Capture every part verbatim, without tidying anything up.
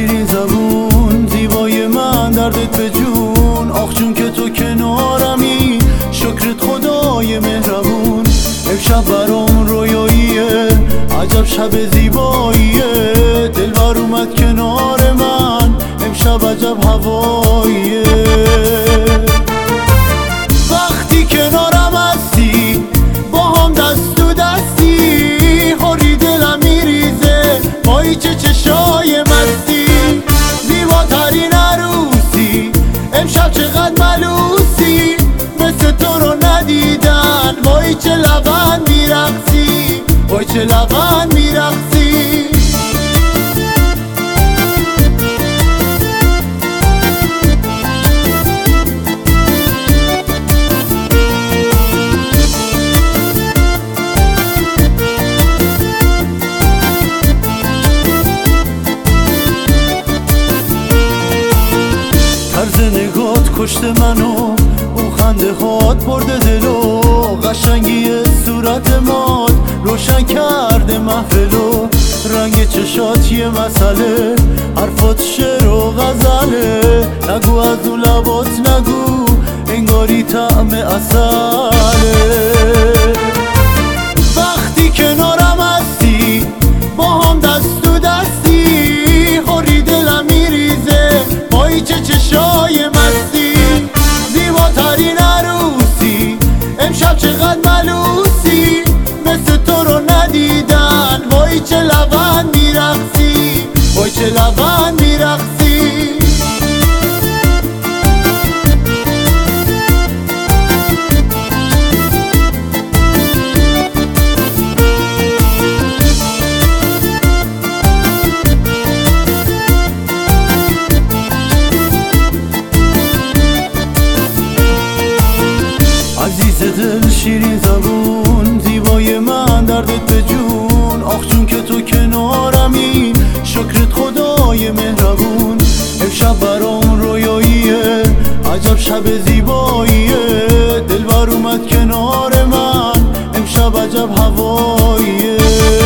شیرین زبون، زیبای من دردت به جون. آخ جون که تو کنارمی، شکرت خدای مهربون. امشب برام رویاییه، عجب شب زیباییه. دلبر اومد کنار من، امشب عجب هواییه. وقتی کنارم هستی، با هم دست تو دستی، حالی دلم میریزه، وای چه چشای مستی. زیباترین عروسی، امشب چقدر ملوسی، مثل تو رو ندیدن، وای چه لبن میرقصی، وای چه لبن میرقصی. طرز نگات کشته منو، اون خنده هات برده دلو. قشنگی صورت مات روشن کرده محفلو. رنگ چشات یه مسئله، حرفات شعر و غزله. نگو از اون لبات نگو، انگاری طعم عسله. وقتی کنارم هستی، با هم دست تو دستی، حالی دلم میریزه، وای چه چشای مستی. زیباترین عروسی، امشب چقدر ملوسی، مثل تو رو ندیدن، وای چه لبن میرقصی، وای چه لبن میرقصی. عزیز دل شیرین زبون، زیبای من دردت به جون. آخ جون که تو کنارمی، شکرت خدای مهربون. امشب برام رویاییه، عجب شب زیباییه. دلبر اومد کنار من، امشب عجب هواییه.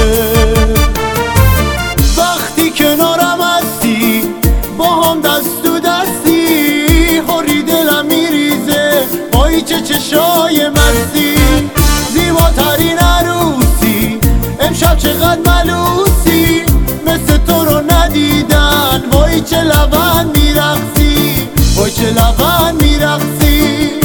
وقتی کنارم هستی، با هم دست تو دستی، حالی دلم میریزه، وای چه چشای مستی. زیباترین عروسی، امشب چقدر ملوسی، مثل تو رو ندیدن، وای چه لبن میرقصی، وای چه لبن میرقصی.